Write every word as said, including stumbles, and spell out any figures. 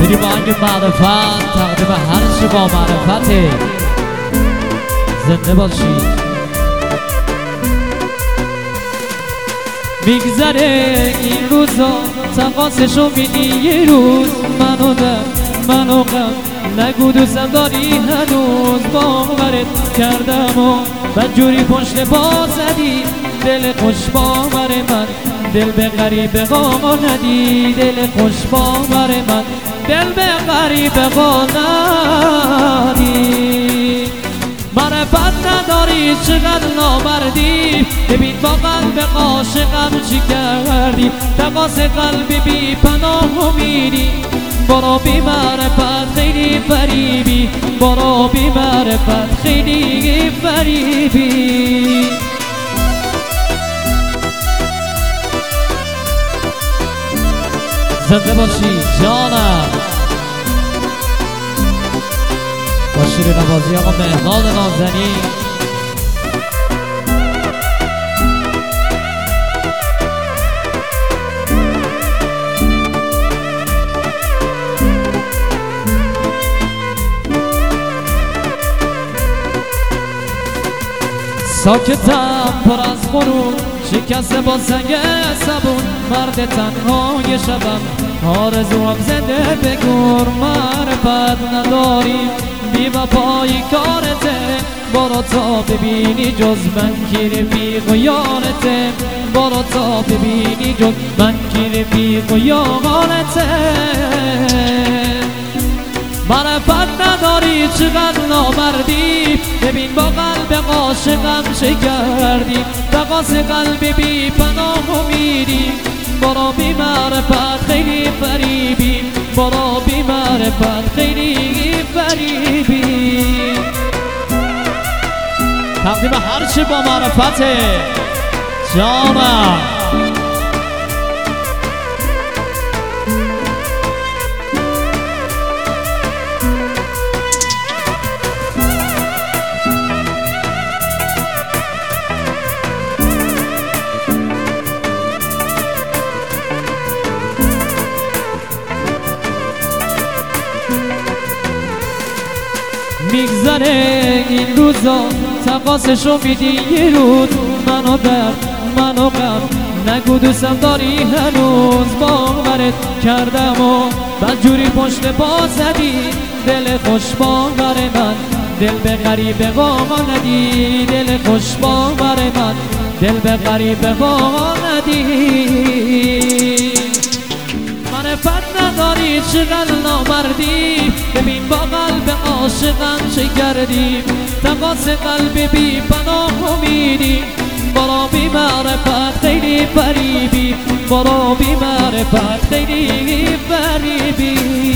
همینجوری با آهنگ معرفت تقدیم هر چه با معرفته. زنده باشید. میگذره این روزا تقاسشو میدی یه روز، منو در منو غم نگو دوستم داری هنوز. باورت کردم و بدجوری پشت با زدی، دل خوش باور من دل به غریبه ها ندی. دل خوش باور من دل به غریبه ها ندی. معرفت نداری چقدر نامردی، ببین با قلب عاشقم چی کردی. تقاس قلبی بی پناه میری، برو بی معرفت خیلی فریبی. برو بی معرفت خیلی فریبی. زنده باشی جانم. با شیر نوازی آقا مهناد نازنی. ساکتم پر از غرور، شکسته با سنگ صبون. مرد تنهای شبم آرزوام زنده بگور. معرفت نداریم بی وفایی کارته، برو تا ببینی جز من کی رفیق و یارته. برو تا ببینی جز من کی رفیق و یارته. معرفت نداری چقدر نامردی، ببین با قلب عاشقم چه کردی. تقاس قلب بی پناه میری، برو بی معرفت خیلی فریبی. برو بی معرفت خیلی فریبی. تقدیم هرچی با معرفته جانم. میگذره این روزا تقاسشو میدی یه روز. منو در منو غم نگو دوستم داری هنوز. باورت کردم و بدجوری پشت با زدی، دل خوش باور من دل به غریبه ها ندی. دل خوش باور من دل به غریبه ها ندی. معرفت نداری چقدر نامردی، ببین با قلب عاشقم چه کردی. تقاس قلب بی پناه میری، برو بی معرفت خیلی فریبی. برو بی معرفت خیلی فریبی.